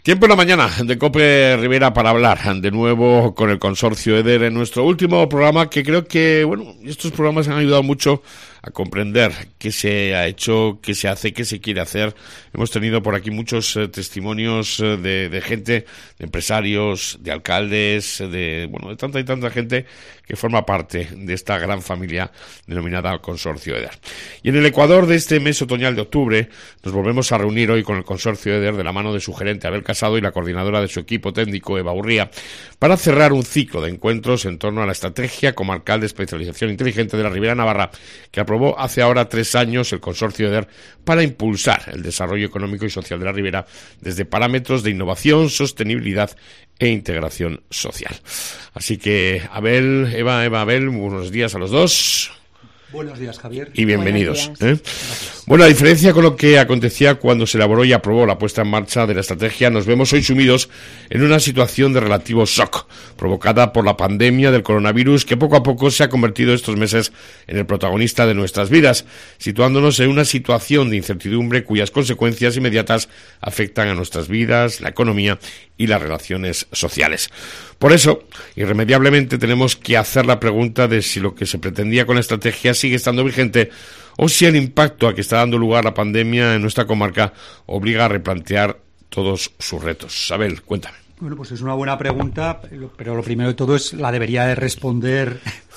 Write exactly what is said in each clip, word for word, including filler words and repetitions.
Tiempo en la mañana de COPE Rivera para hablar de nuevo con el consorcio EDER en nuestro último programa, que creo que, bueno, estos programas han ayudado mucho a comprender qué se ha hecho, qué se hace, qué se quiere hacer. Hemos tenido por aquí muchos eh, testimonios eh, de, de gente, de empresarios, de alcaldes, de, bueno, de tanta y tanta gente que forma parte de esta gran familia denominada Consorcio EDER. Y en el Ecuador de este mes otoñal de octubre nos volvemos a reunir hoy con el consorcio EDER de la mano de su gerente Abel Casado y la coordinadora de su equipo técnico Eva Urría para cerrar un ciclo de encuentros en torno a la estrategia comarcal de especialización inteligente de la Ribera Navarra que aprobó hace ahora tres años el consorcio EDER para impulsar el desarrollo económico y social de la Ribera desde parámetros de innovación, sostenibilidad e integración social. Así que Abel, Eva, Eva, Abel, buenos días a los dos. Buenos días, Javier. Y bienvenidos. ¿eh? Bueno, a diferencia con lo que acontecía cuando se elaboró y aprobó la puesta en marcha de la estrategia, nos vemos hoy sumidos en una situación de relativo shock, provocada por la pandemia del coronavirus, que poco a poco se ha convertido estos meses en el protagonista de nuestras vidas, situándonos en una situación de incertidumbre cuyas consecuencias inmediatas afectan a nuestras vidas, la economía y las relaciones sociales. Por eso, irremediablemente tenemos que hacer la pregunta de si lo que se pretendía con la estrategia sigue estando vigente o si el impacto a que está dando lugar la pandemia en nuestra comarca obliga a replantear todos sus retos. Abel, cuéntame. Bueno, pues es una buena pregunta, pero lo primero de todo es la debería de responder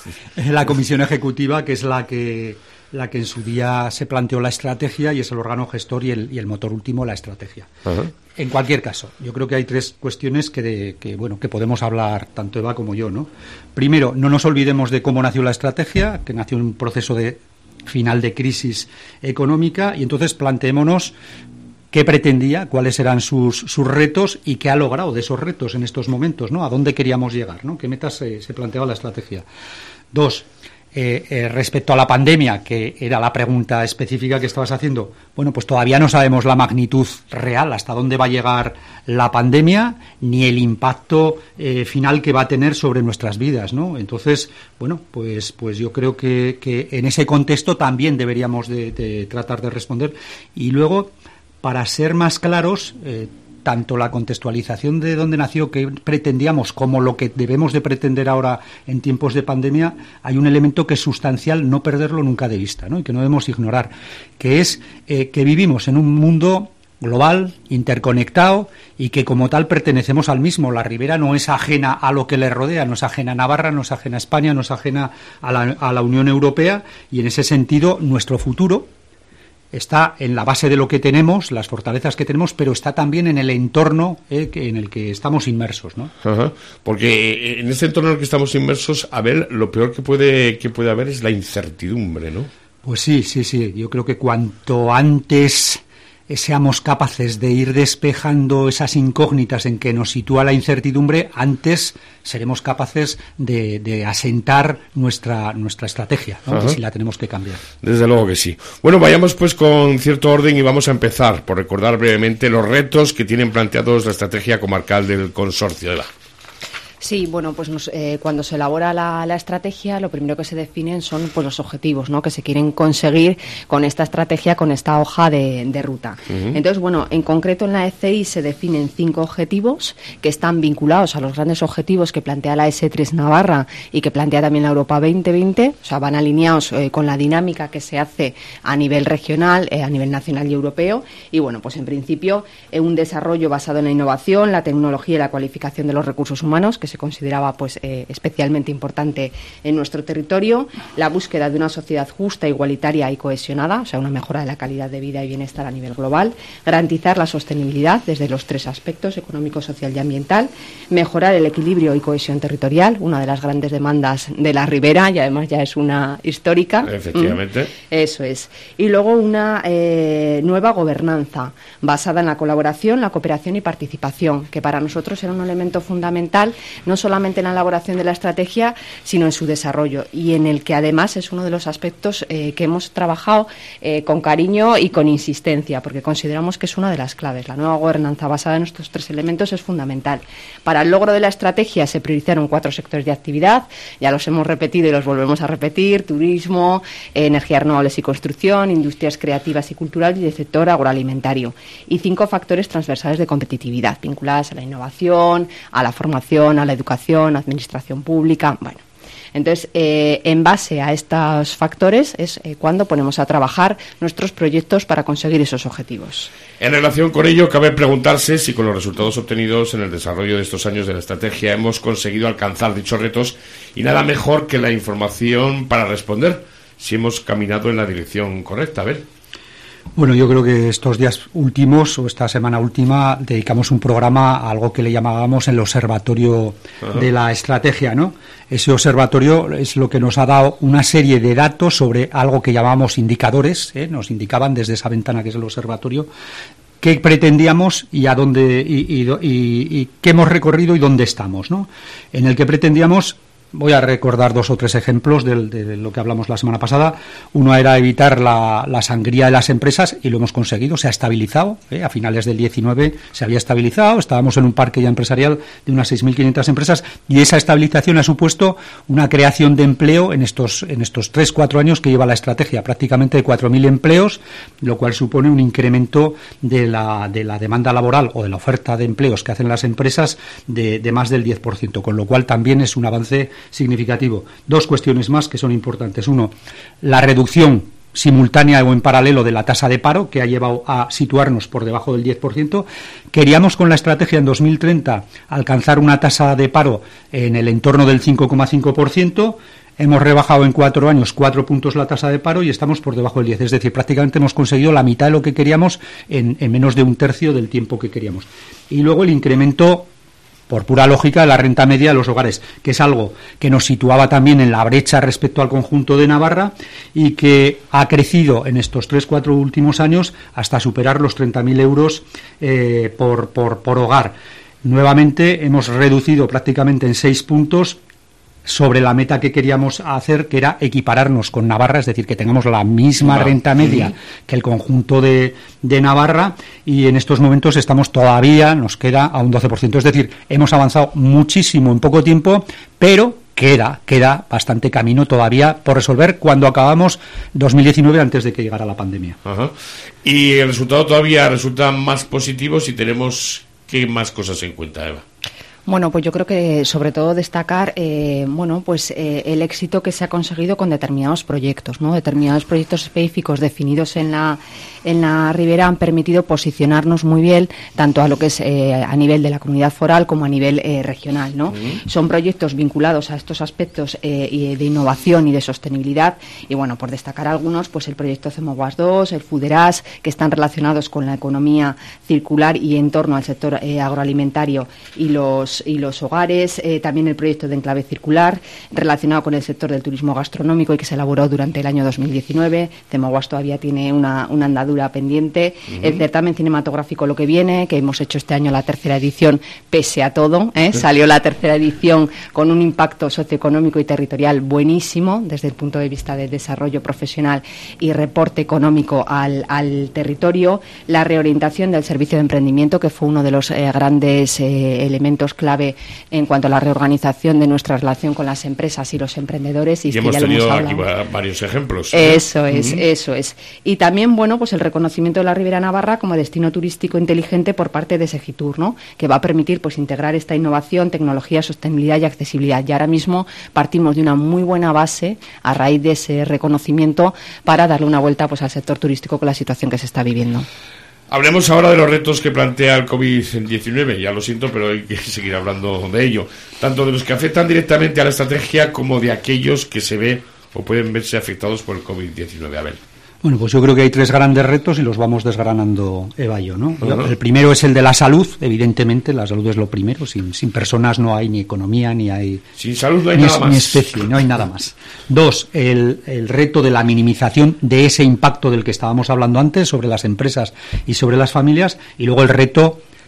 la Comisión Ejecutiva, que es la que la que en su día se planteó la estrategia y es el órgano gestor y el, y el motor último la estrategia. Uh-huh. En cualquier caso, yo creo que hay tres cuestiones que, de, que, bueno, que podemos hablar tanto Eva como yo, ¿no? Primero, no nos olvidemos de cómo nació la estrategia, que nació en un proceso de final de crisis económica, y entonces planteémonos qué pretendía, cuáles eran sus, sus retos y qué ha logrado de esos retos en estos momentos, ¿no? A dónde queríamos llegar, ¿no? Qué metas se, se planteaba la estrategia. Dos, Eh, eh, respecto a la pandemia, que era la pregunta específica que estabas haciendo, bueno, pues todavía no sabemos la magnitud real, hasta dónde va a llegar la pandemia, ni el impacto eh, final que va a tener sobre nuestras vidas, ¿no? Entonces, bueno, pues pues yo creo que, que en ese contexto también deberíamos de, de tratar de responder. Y luego, para ser más claros, eh, tanto la contextualización de dónde nació, que pretendíamos, como lo que debemos de pretender ahora en tiempos de pandemia, hay un elemento que es sustancial no perderlo nunca de vista, ¿no? Y que no debemos ignorar, que es eh, que vivimos en un mundo global, interconectado, y que como tal pertenecemos al mismo. La Ribera no es ajena a lo que le rodea, no es ajena a Navarra, no es ajena a España, no es ajena a la, a la Unión Europea, y en ese sentido nuestro futuro está en la base de lo que tenemos, las fortalezas que tenemos, pero está también en el entorno eh, que, en el que estamos inmersos, ¿no? Ajá. Porque en este entorno en el que estamos inmersos, a ver, lo peor que puede que puede haber es la incertidumbre, ¿no? Pues sí, sí, sí. Yo creo que cuanto antes seamos capaces de ir despejando esas incógnitas en que nos sitúa la incertidumbre, antes seremos capaces de, de asentar nuestra nuestra estrategia, ¿no? Que si la tenemos que cambiar. Desde luego que sí. Bueno, vayamos pues con cierto orden y vamos a empezar por recordar brevemente los retos que tienen planteados la estrategia comarcal del consorcio. Eva. Sí, bueno, pues nos, eh, cuando se elabora la, la estrategia, lo primero que se definen son pues los objetivos, ¿no?, que se quieren conseguir con esta estrategia, con esta hoja de, de ruta. Uh-huh. Entonces, bueno, en concreto en la E C I se definen cinco objetivos que están vinculados a los grandes objetivos que plantea la ese tres Navarra y que plantea también la Europa veinte veinte, o sea, van alineados eh, con la dinámica que se hace a nivel regional, eh, a nivel nacional y europeo. Y bueno, pues en principio eh, un desarrollo basado en la innovación, la tecnología y la cualificación de los recursos humanos, que se consideraba pues eh, especialmente importante en nuestro territorio, la búsqueda de una sociedad justa, igualitaria y cohesionada, o sea, una mejora de la calidad de vida y bienestar a nivel global, garantizar la sostenibilidad desde los tres aspectos, económico, social y ambiental, mejorar el equilibrio y cohesión territorial, una de las grandes demandas de la Ribera y además ya es una histórica. Efectivamente. Mm, eso es. Y luego una eh, nueva gobernanza basada en la colaboración, la cooperación y participación, que para nosotros era un elemento fundamental no solamente en la elaboración de la estrategia, sino en su desarrollo, y en el que además es uno de los aspectos eh, que hemos trabajado eh, con cariño y con insistencia, porque consideramos que es una de las claves. La nueva gobernanza basada en estos tres elementos es fundamental. Para el logro de la estrategia se priorizaron cuatro sectores de actividad, ya los hemos repetido y los volvemos a repetir: turismo, eh, energías renovables y construcción, industrias creativas y culturales y el sector agroalimentario, y cinco factores transversales de competitividad vinculadas a la innovación, a la formación, a la educación, administración pública. Bueno, entonces, eh, en base a estos factores es eh, cuando ponemos a trabajar nuestros proyectos para conseguir esos objetivos. En relación con ello, cabe preguntarse si con los resultados obtenidos en el desarrollo de estos años de la estrategia hemos conseguido alcanzar dichos retos, y nada mejor que la información para responder si hemos caminado en la dirección correcta. A ver. Bueno, yo creo que estos días últimos o esta semana última dedicamos un programa a algo que le llamábamos el observatorio Ajá. de la estrategia, ¿no? Ese observatorio es lo que nos ha dado una serie de datos sobre algo que llamamos indicadores, ¿eh? Nos indicaban desde esa ventana que es el observatorio qué pretendíamos y a dónde y, y, y, y qué hemos recorrido y dónde estamos, ¿no? En el que pretendíamos. Voy a recordar dos o tres ejemplos de, de lo que hablamos la semana pasada. Uno era evitar la, la sangría de las empresas, y lo hemos conseguido, se ha estabilizado. ¿eh? A finales del diecinueve se había estabilizado, estábamos en un parque ya empresarial de unas seis mil quinientas empresas, y esa estabilización ha supuesto una creación de empleo en estos en estos tres cuatro años que lleva la estrategia, prácticamente de cuatro mil empleos, lo cual supone un incremento de la, de la demanda laboral o de la oferta de empleos que hacen las empresas de, de más del diez por ciento, con lo cual también es un avance significativo. Dos cuestiones más que son importantes. Uno, la reducción simultánea o en paralelo de la tasa de paro, que ha llevado a situarnos por debajo del diez por ciento. Queríamos con la estrategia en dos mil treinta alcanzar una tasa de paro en el entorno del cinco coma cinco por ciento. Hemos rebajado en cuatro años cuatro puntos la tasa de paro y estamos por debajo del diez. Es decir, prácticamente hemos conseguido la mitad de lo que queríamos en, en menos de un tercio del tiempo que queríamos. Y luego el incremento, por pura lógica, de la renta media de los hogares, que es algo que nos situaba también en la brecha respecto al conjunto de Navarra y que ha crecido en estos tres, cuatro últimos años hasta superar los treinta mil euros eh, por, por, por hogar. Nuevamente hemos reducido prácticamente en seis puntos sobre la meta que queríamos hacer, que era equipararnos con Navarra, es decir, que tengamos la misma renta media que el conjunto de, de Navarra, y en estos momentos estamos todavía, nos queda a un doce por ciento, es decir, hemos avanzado muchísimo en poco tiempo, pero queda, queda bastante camino todavía por resolver cuando acabamos dos mil diecinueve, antes de que llegara la pandemia. Ajá. Y el resultado todavía resulta más positivo si tenemos ¿qué más cosas en cuenta, Eva? Bueno, pues yo creo que sobre todo destacar, eh, bueno, pues eh, el éxito que se ha conseguido con determinados proyectos, ¿no? Determinados proyectos específicos definidos en la en la Ribera han permitido posicionarnos muy bien, tanto a lo que es eh, a nivel de la comunidad foral como a nivel eh, regional, ¿no? Uh-huh. Son proyectos vinculados a estos aspectos eh, de innovación y de sostenibilidad, y bueno, por destacar algunos, pues el proyecto CEMOWAS dos, el FUDERAS, que están relacionados con la economía circular y en torno al sector eh, agroalimentario y los y los hogares, eh, también el proyecto de enclave circular relacionado con el sector del turismo gastronómico y que se elaboró durante el año dos mil diecinueve. CEMOWAS todavía tiene una, una andadura pendiente. Uh-huh. El certamen cinematográfico Lo que viene, que hemos hecho este año la tercera edición, pese a todo, ¿eh? Uh-huh. Salió la tercera edición con un impacto socioeconómico y territorial buenísimo desde el punto de vista del desarrollo profesional y reporte económico al, al territorio. La reorientación del servicio de emprendimiento, que fue uno de los eh, grandes eh, elementos clave en cuanto a la reorganización de nuestra relación con las empresas y los emprendedores. Y, y que hemos ya tenido lo hemos aquí varios ejemplos. ¿eh? Eso es, uh-huh. eso es. Y también, bueno, pues el reconocimiento de la Ribera Navarra como destino turístico inteligente por parte de Segitur, ¿no? Que va a permitir pues integrar esta innovación, tecnología, sostenibilidad y accesibilidad. Y ahora mismo partimos de una muy buena base a raíz de ese reconocimiento para darle una vuelta pues al sector turístico con la situación que se está viviendo. Hablemos ahora de los retos que plantea el COVID diecinueve. Ya lo siento, pero hay que seguir hablando de ello. Tanto de los que afectan directamente a la estrategia como de aquellos que se ve o pueden verse afectados por el COVID diecinueve. A ver. Bueno, pues yo creo que hay tres grandes retos y los vamos desgranando Eva y yo, ¿no? Uh-huh. El primero es el de la salud, evidentemente, la salud es lo primero. Sin, sin personas no hay ni economía, ni hay... Sin salud no hay ni, nada más. Ni especie, no hay nada más. Dos, el, el reto de la minimización de ese impacto del que estábamos hablando antes sobre las empresas y sobre las familias. Y luego el reto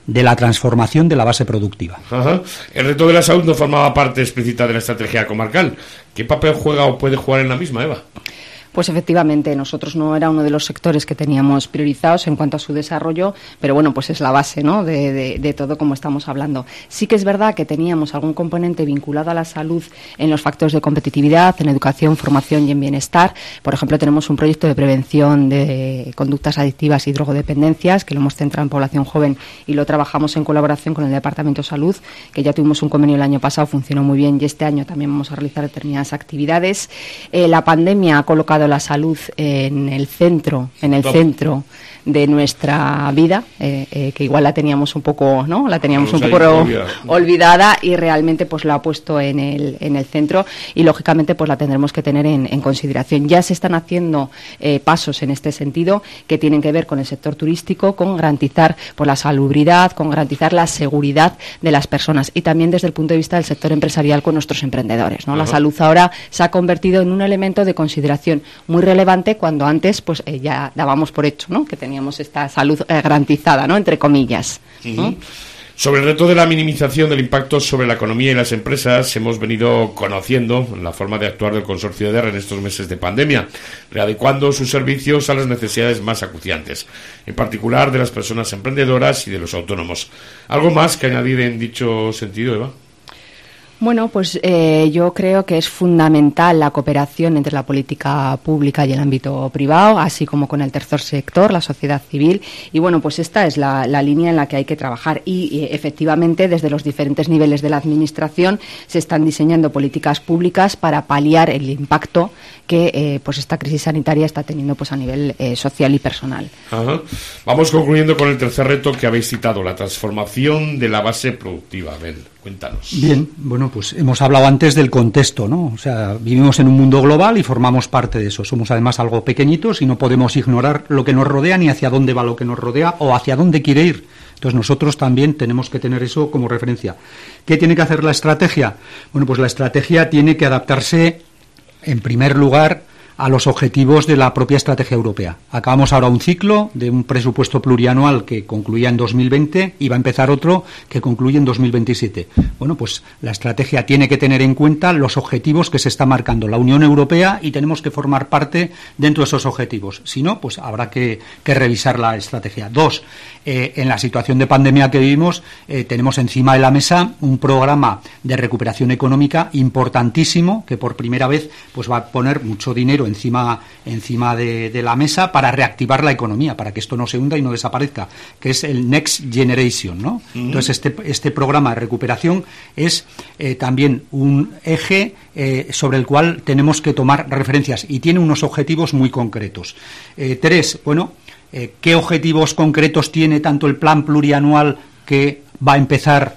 de la transformación de la base productiva. Ajá. El reto de la salud no formaba parte explícita de la estrategia comarcal. ¿Qué papel juega o puede jugar en la misma, Eva? Pues efectivamente, nosotros no era uno de los sectores que teníamos priorizados en cuanto a su desarrollo, pero bueno, pues es la base, ¿no?, de, de, de todo como estamos hablando. Sí que es verdad que teníamos algún componente vinculado a la salud en los factores de competitividad, en educación, formación y en bienestar. Por ejemplo, tenemos un proyecto de prevención de conductas adictivas y drogodependencias que lo hemos centrado en población joven y lo trabajamos en colaboración con el Departamento de Salud, que ya tuvimos un convenio el año pasado, funcionó muy bien y este año también vamos a realizar determinadas actividades. Eh, la pandemia ha colocado la salud en el centro, en el centro de nuestra vida, eh, eh, que igual la teníamos un poco, ¿no? La teníamos un poco olvidada y realmente pues la ha puesto en el en el centro y lógicamente pues la tendremos que tener en, en consideración. Ya se están haciendo eh, pasos en este sentido que tienen que ver con el sector turístico, con garantizar pues la salubridad, con garantizar la seguridad de las personas y también desde el punto de vista del sector empresarial con nuestros emprendedores, ¿no? Uh-huh. La salud ahora se ha convertido en un elemento de consideración muy relevante cuando antes pues eh, ya dábamos por hecho, ¿no?, que teníamos esta salud eh, garantizada, ¿no?, entre comillas. ¿no? Uh-huh. Sobre el reto de la minimización del impacto sobre la economía y las empresas, hemos venido conociendo la forma de actuar del consorcio EDER en estos meses de pandemia, readecuando sus servicios a las necesidades más acuciantes, en particular de las personas emprendedoras y de los autónomos. ¿Algo más que añadir en dicho sentido, Eva? Bueno, pues eh, yo creo que es fundamental la cooperación entre la política pública y el ámbito privado, así como con el tercer sector, la sociedad civil. Y bueno, pues esta es la, la línea en la que hay que trabajar. Y, y efectivamente, desde los diferentes niveles de la Administración se están diseñando políticas públicas para paliar el impacto que eh, pues esta crisis sanitaria está teniendo pues a nivel eh, social y personal. Ajá. Vamos concluyendo con el tercer reto que habéis citado, la transformación de la base productiva. Abel, cuéntanos. Bien, bueno, pues hemos hablado antes del contexto, ¿no? O sea, vivimos en un mundo global y formamos parte de eso. Somos además algo pequeñitos y no podemos ignorar lo que nos rodea ni hacia dónde va lo que nos rodea o hacia dónde quiere ir. Entonces nosotros también tenemos que tener eso como referencia. ¿Qué tiene que hacer la estrategia? Bueno, pues la estrategia tiene que adaptarse en primer lugar a los objetivos de la propia estrategia europea. Acabamos ahora un ciclo de un presupuesto plurianual que concluía en dos mil veinte y va a empezar otro que concluye en dos mil veintisiete. Bueno, pues la estrategia tiene que tener en cuenta los objetivos que se está marcando la Unión Europea y tenemos que formar parte dentro de esos objetivos. Si no, pues habrá que, que revisar la estrategia. Dos, eh, en la situación de pandemia que vivimos, eh, tenemos encima de la mesa un programa de recuperación económica importantísimo que por primera vez pues va a poner mucho dinero encima encima de, de la mesa para reactivar la economía, para que esto no se hunda y no desaparezca, que es el Next Generation, ¿no? Uh-huh. Entonces este este programa de recuperación es eh, también un eje eh, sobre el cual tenemos que tomar referencias y tiene unos objetivos muy concretos. Eh, tres, bueno, eh, ¿qué objetivos concretos tiene tanto el plan plurianual que va a empezar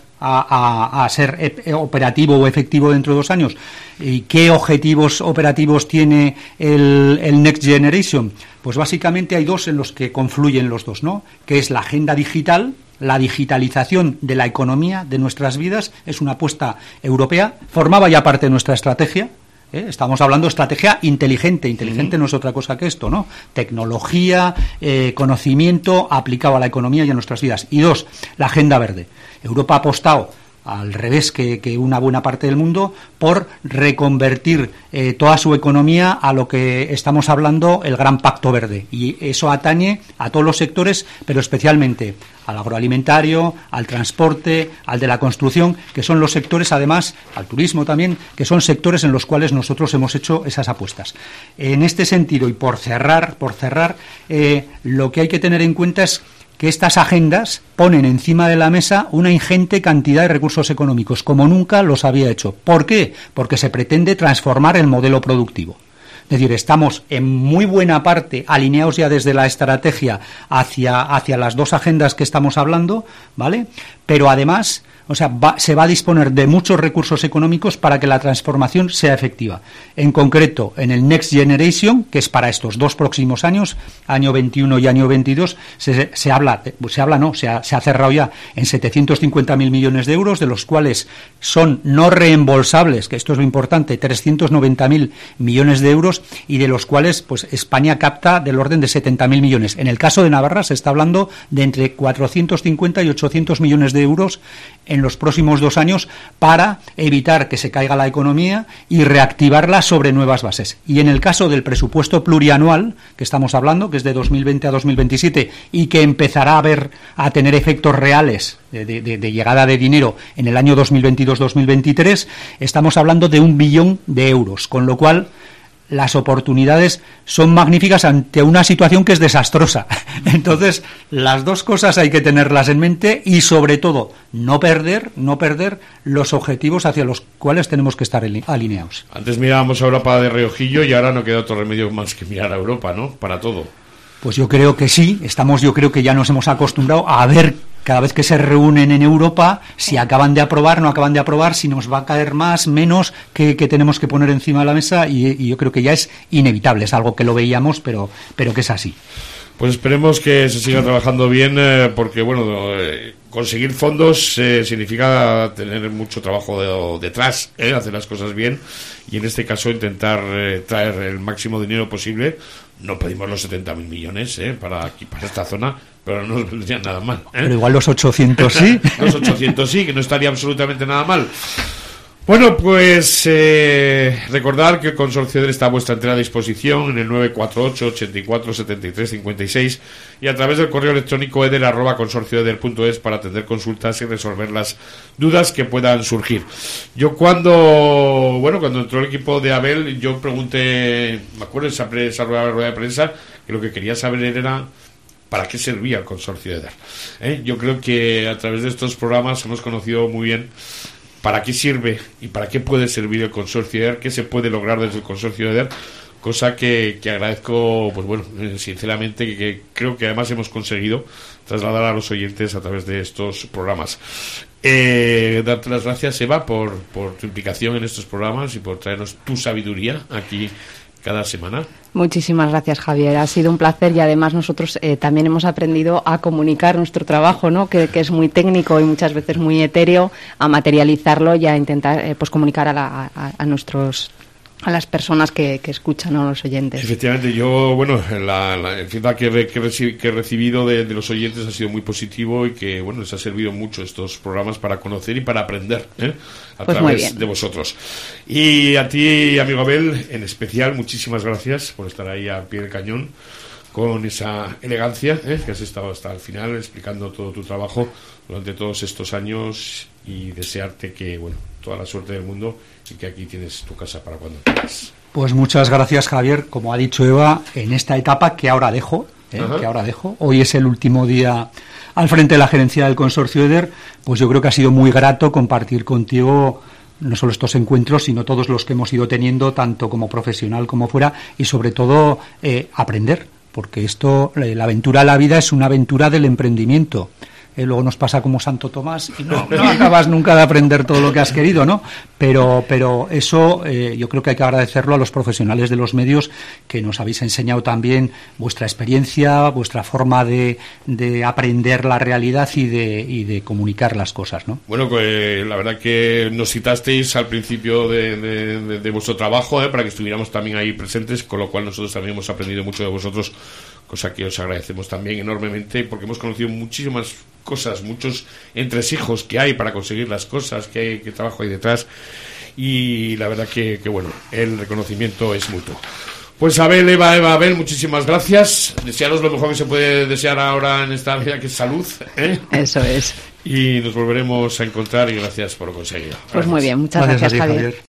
A, a, a ser operativo o efectivo dentro de dos años? ¿Y qué objetivos operativos tiene el, el Next Generation? Pues básicamente hay dos en los que confluyen los dos, ¿no? Que es la agenda digital, la digitalización de la economía, de nuestras vidas, es una apuesta europea, formaba ya parte de nuestra estrategia. ¿Eh? Estamos hablando de estrategia inteligente. Inteligente no es otra cosa que esto, ¿no? Tecnología, eh, conocimiento aplicado a la economía y a nuestras vidas. Y dos, la agenda verde. Europa ha apostado, al revés que, que una buena parte del mundo, por reconvertir eh, toda su economía a lo que estamos hablando, el gran pacto verde. Y eso atañe a todos los sectores, pero especialmente al agroalimentario, al transporte, al de la construcción, que son los sectores, además, al turismo también, que son sectores en los cuales nosotros hemos hecho esas apuestas. En este sentido, y por cerrar, por cerrar, eh, lo que hay que tener en cuenta es que estas agendas ponen encima de la mesa una ingente cantidad de recursos económicos, como nunca los había hecho. ¿Por qué? Porque se pretende transformar el modelo productivo. Es decir, estamos en muy buena parte alineados ya desde la estrategia hacia, hacia las dos agendas que estamos hablando, ¿vale? Pero además O sea, va, se va a disponer de muchos recursos económicos para que la transformación sea efectiva. En concreto, en el Next Generation, que es para estos dos próximos años, año veintiuno y año veintidós, se, se habla, se habla no, se ha, se ha cerrado ya en setecientos cincuenta mil millones de euros, de los cuales son no reembolsables, que esto es lo importante, trescientos noventa mil millones de euros, y de los cuales pues España capta del orden de setenta mil millones. En el caso de Navarra se está hablando de entre cuatrocientos cincuenta y ochocientos millones de euros en los próximos dos años para evitar que se caiga la economía y reactivarla sobre nuevas bases. Y en el caso del presupuesto plurianual que estamos hablando, que es de dos mil veinte a dos mil veintisiete y que empezará a ver a tener efectos reales de, de, de llegada de dinero en el año dos mil veintidós dos mil veintitrés, estamos hablando de un billón de euros, con lo cual las oportunidades son magníficas ante una situación que es desastrosa. Entonces, las dos cosas hay que tenerlas en mente y, sobre todo, no perder, no perder los objetivos hacia los cuales tenemos que estar alineados. Antes mirábamos a Europa de reojillo y ahora no queda otro remedio más que mirar a Europa, ¿no? Para todo. Pues yo creo que sí, estamos, yo creo que ya nos hemos acostumbrado a ver cada vez que se reúnen en Europa si acaban de aprobar, no acaban de aprobar, si nos va a caer más, menos, que, que tenemos que poner encima de la mesa, y, y yo creo que ya es inevitable, es algo que lo veíamos, pero, pero que es así. Pues esperemos que se siga trabajando bien, eh, porque bueno, eh, conseguir fondos eh, significa tener mucho trabajo de, detrás, eh, hacer las cosas bien, y en este caso intentar eh, traer el máximo dinero posible. No pedimos los setenta mil millones eh, para aquí, para esta zona, pero no nos vendría nada mal. ¿eh? Pero igual los ochocientos sí. Los ochocientos sí, que no estaría absolutamente nada mal. Bueno, pues eh, recordar que el Consorcio EDER está a vuestra entera disposición en el nueve cuatro ocho, ochenta y cuatro, setenta y tres, cincuenta y seis y a través del correo electrónico eder arroba consorcioeder punto es para atender consultas y resolver las dudas que puedan surgir. Yo cuando, bueno, cuando entró el equipo de Abel, yo pregunté, me acuerdo esa, esa rueda de prensa, que lo que quería saber era ¿para qué servía el Consorcio EDER? ¿Eh? Yo creo que a través de estos programas hemos conocido muy bien para qué sirve y para qué puede servir el Consorcio EDER, qué se puede lograr desde el Consorcio EDER, cosa que, que agradezco, pues bueno, sinceramente, que, que creo que además hemos conseguido trasladar a los oyentes a través de estos programas. Eh, darte las gracias, Eva, por, por tu implicación en estos programas y por traernos tu sabiduría aquí cada semana. Muchísimas gracias, Javier. Ha sido un placer y además nosotros eh, también hemos aprendido a comunicar nuestro trabajo, ¿no? Que, que es muy técnico y muchas veces muy etéreo, a materializarlo y a intentar eh, pues comunicar a, la, a, a nuestros a las personas que, que escuchan, a los oyentes. Efectivamente, yo, bueno, la, la, el feedback que, que, reci, que he recibido de, de los oyentes ha sido muy positivo y que, bueno, les ha servido mucho estos programas para conocer y para aprender, ¿eh? A pues través de vosotros. Y a ti, amigo Abel, en especial, muchísimas gracias por estar ahí al pie del cañón con esa elegancia, ¿eh? Que has estado hasta el final explicando todo tu trabajo durante todos estos años y desearte que, bueno, toda la suerte del mundo y que aquí tienes tu casa para cuando quieras. Pues muchas gracias, Javier. Como ha dicho Eva, en esta etapa que ahora dejo, ¿eh? que ahora dejo, hoy es el último día al frente de la gerencia del Consorcio EDER, pues yo creo que ha sido muy grato compartir contigo no solo estos encuentros, sino todos los que hemos ido teniendo, tanto como profesional como fuera, y sobre todo eh, aprender, porque esto, la aventura de la vida es una aventura del emprendimiento. Eh, luego nos pasa como Santo Tomás y no, no acabas nunca de aprender todo lo que has querido, ¿no? Pero, pero eso eh, yo creo que hay que agradecerlo a los profesionales de los medios que nos habéis enseñado también vuestra experiencia, vuestra forma de, de aprender la realidad y de, y de comunicar las cosas, ¿no? Bueno, pues la verdad que nos citasteis al principio de, de, de, de vuestro trabajo, ¿eh? Para que estuviéramos también ahí presentes, con lo cual nosotros también hemos aprendido mucho de vosotros, cosa que os agradecemos también enormemente, porque hemos conocido muchísimas cosas, muchos entresijos que hay para conseguir las cosas, que hay, qué trabajo hay detrás, y la verdad que, que bueno, el reconocimiento es mutuo. Pues Abel, Eva, Eva, Abel, muchísimas gracias. Desearos lo mejor que se puede desear ahora en esta vida, que es salud, ¿eh? Eso es. Y nos volveremos a encontrar y gracias por lo conseguido. Pues muy bien, muchas gracias, gracias Javier. Javier.